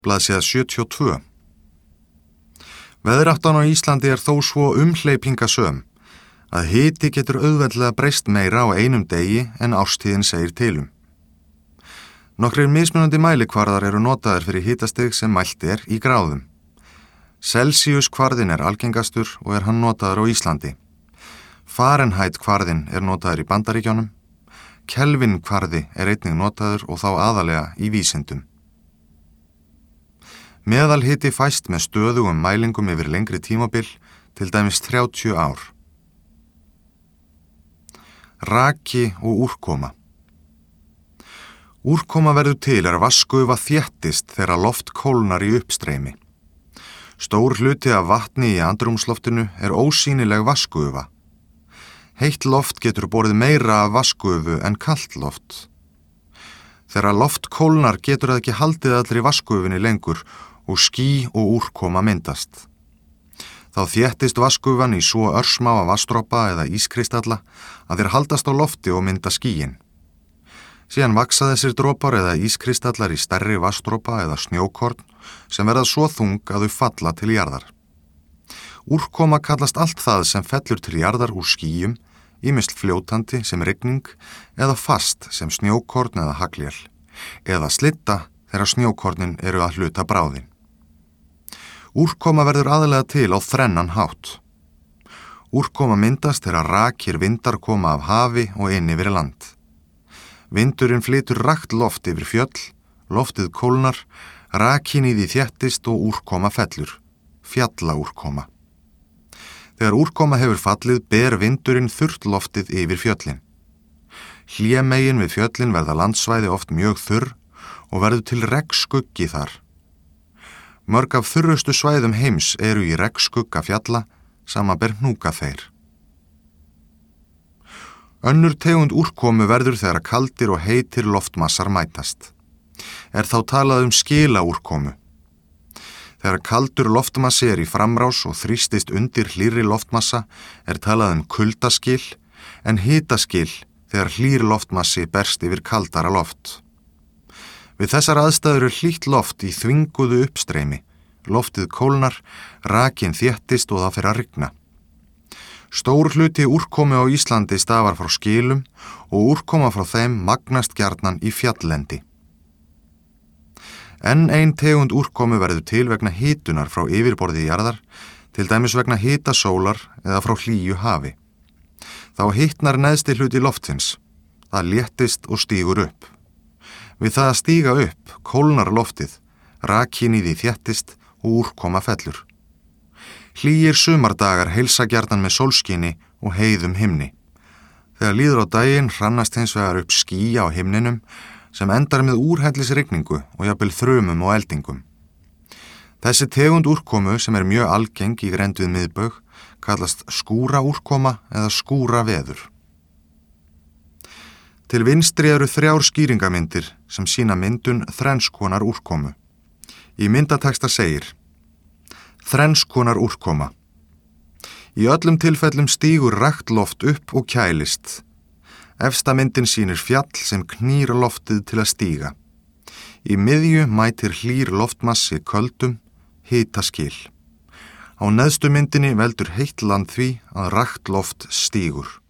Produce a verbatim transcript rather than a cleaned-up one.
Blaðsíða sjötíu og tvö. Veðráttan á Íslandi er þó svo umhleypingasöm að hiti getur auðveldlega breyst meira á einum degi en árstíðin segir til um. Nokkrir mismunandi mælikvarðar eru notaðir fyrir hitastig sem mælt er í gráðum. Celsius kvarðinn er algengastur og er hann notaður á Íslandi. Fahrenheit kvarðinn er notaður í Bandaríkjunum. Kelvin kvarði er einnig notaður og þá aðalega í vísindum. Meðalhiti fæst með stöðugum mælingum yfir lengri tímabil, til dæmis þrjátíu ár. Raki og úrkoma. Úrkoma verður til er vatnsgufa þéttist þegar loft kólnar í uppstreymi. Stór hluti af vatni í andrúmsloftinu er ósýnileg vatnsgufa. Heitt loft getur borið meira af vatnsgufu en kalt loft. Þegar loft kólnar getur það ekki haldið allri vatnsgufunni lengur og ský og úrkoma myndast. Þá þéttist vatnsgufan í svo örsmáa vatnsdropa eða ískristalla að þeir haldast á lofti og mynda skýin. Síðan vaksa þessir dropar eða ískristallar í stærri vatnsdropa eða snjókorn sem verða svo þung að þau falla til jarðar. Úrkoma kallast allt það sem fellur til jarðar úr skýjum, ýmist fljótandi sem rigning eða fast sem snjókorn eða haglél, eða slitta þegar snjókornin eru að hluta bráðin. Úrkoma verður aðalega til á þrennan hátt. Úrkoma myndast þegar rakir vindar koma af hafi og inn yfir land. Vindurinn flytur rakt loft yfir fjöll, loftið kólnar, rakin í því þéttist og úrkoma fellur, fjallaúrkoma. Þegar úrkoma hefur fallið ber vindurinn þurrt loftið yfir fjöllin. Hlémegin við fjöllin verða landsvæði oft mjög þurr og verður til regnskuggi þar. Mörg af þurrustu svæðum heims eru í regnskugga fjalla, samanber hnúkaþeyr. Önnur tegund úrkomu verður þegar kaldir og heitir loftmassar mætast. Er þá talað um skilaúrkomu. Þegar kaldur loftmassi er í framrás og þrýstist undir hlýrri loftmassa er talað um kuldaskil, en hitaskil þegar hlýr loftmassi berst yfir kaldara loft. Við þessar aðstæður er hlýtt loft í þvinguðu uppstreymi, loftið kólnar, rakin þéttist og það fer að rigna. Stór hluti úrkomu á Íslandi stafar frá skilum og úrkoma frá þeim magnast gjarnan í fjalllendi. Enn ein tegund úrkomu verður til vegna hitunar frá yfirborði jarðar, til dæmis vegna hita sólar eða frá hlýju hafi. Þá hitnar neðsti hluti loftsins, það léttist og stígur upp. Við það að stíga upp, kólnar loftið, rakin í því þéttist og úrkoma fellur. Hlýir sumardagar heilsa gjarnan með sólskini og heiðum himni. Þegar líður á daginn hrannast hins vegar upp ský á himninum sem endar með úrhellisrigningu og jafnvel þrumum og eldingum. Þessi tegund úrkomu sem er mjög algeng í grennd við miðbaug kallast skúraúrkoma eða skúraveður. Til vinstri eru þrjár skýringamyndir sem sýna myndun þrennskonar úrkomu. Í myndateksta segir: þrennskonar úrkoma. Í öllum tilfellum stígur rakt loft upp og kælist. Efsta myndin sýnir fjall sem knýr loftið til að stíga. Í miðju mætir hlýr loftmassi köldum, hitaskil. Á neðstu myndinni veldur heitt land því að rakt loft stígur.